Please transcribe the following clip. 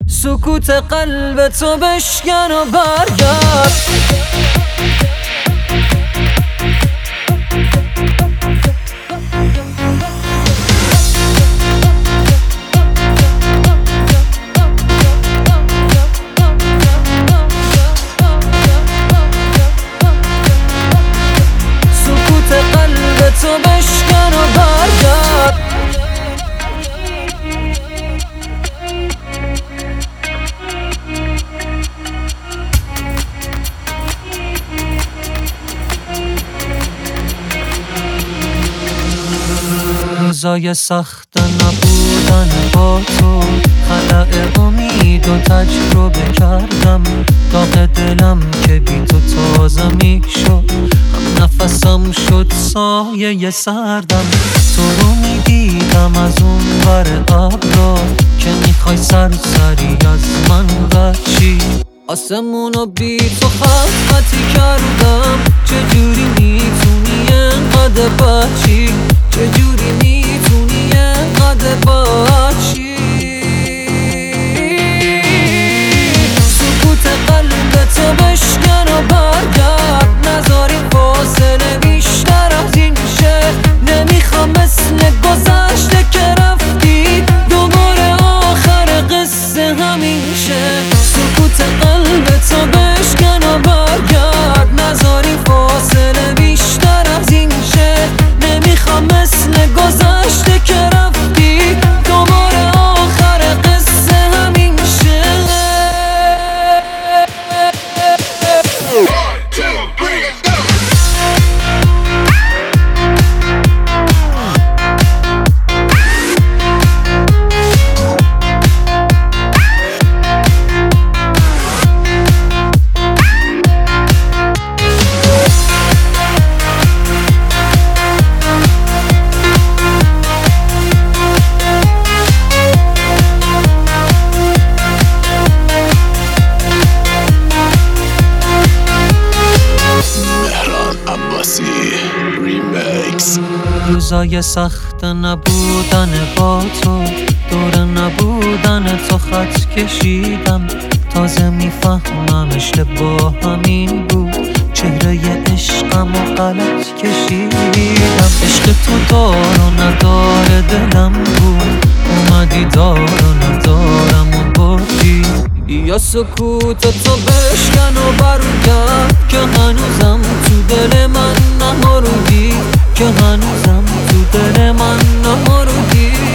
سکوت قلب تو بشکن و برگرد. سکوت قلب تو بشکن و برگرد. روزای سخت نبودن با تو، خلأ امید و تجربه کردم. داغ دلم که بی تو تازه می شد، هم نفسم شد سایه سردم. تو رو می دیدم از اون ور ابرا، که میخوای سری از من بچی. آسمونو بی تو خطی کردم، چجوری میتونی انقدر بچی؟ چجوری میتونی انقدر بچی؟ سکوت قلب تو بشکن و برگرد. نذاری فاصله بیشتر از این شه. نمیخوام مثل گذشته که رفتی دوباره آخر قصه همین شه. سکوت قلب تو بشکن و برگرد. نذاری فاصله بیشتر از این شه. نمیخوام مثل گذشته که رفتی دوباره آخر قصه همین شه. روزای سخت نبودن با تو، دور نبودن تو خط کشیدم. تازه میفهمم اشتباه همین بود، چهره عشقم و غلط کشیدم. عشق تو دار و ندار دلم بود، اومدی دار و ندارم و بردی. یا سکوت تو بشکن و برگرد، که هنوزم تو دل من نمردی. که هنوزم تو دل من نمردی.